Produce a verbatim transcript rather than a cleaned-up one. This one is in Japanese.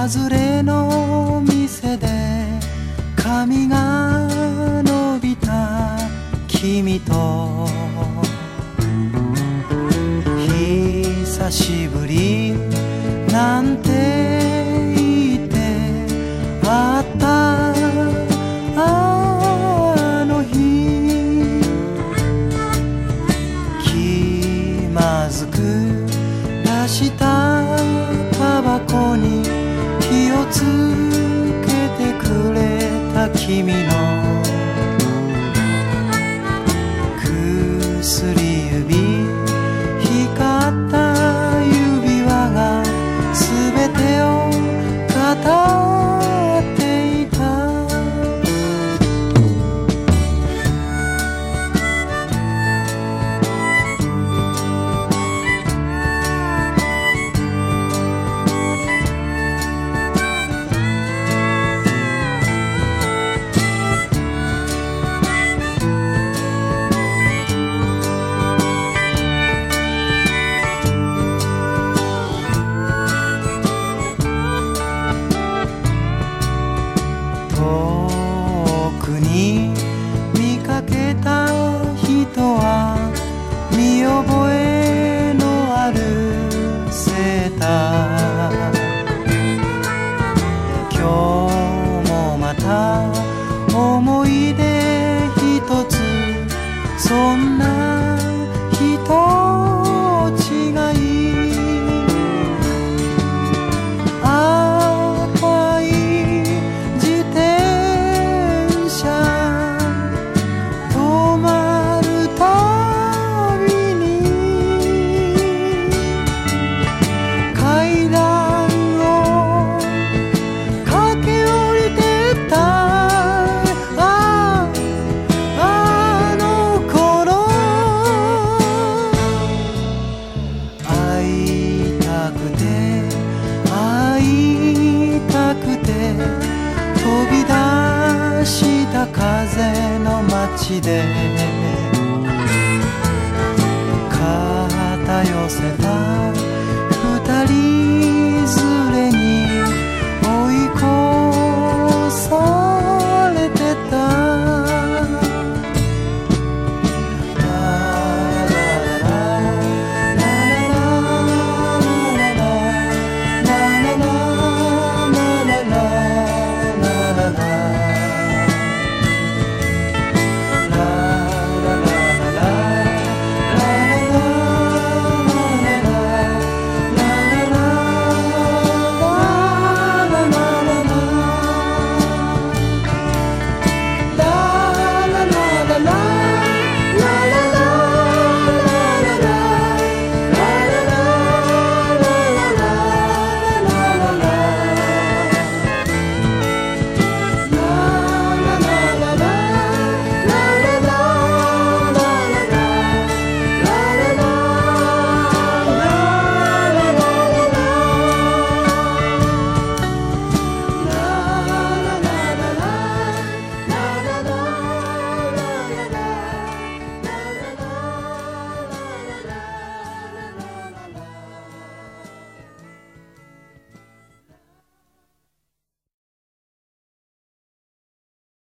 外れの店で髪が伸びた君と久しぶりなんて言って会ったあの日、気まずく出したタバコに火をつけてくれた君の薬指光った指輪が全てを語っていた。遠くに見かけた人は見覚えのあるセーター、今日もまた思い出一つ、そんな人違い。飛び出した風の街で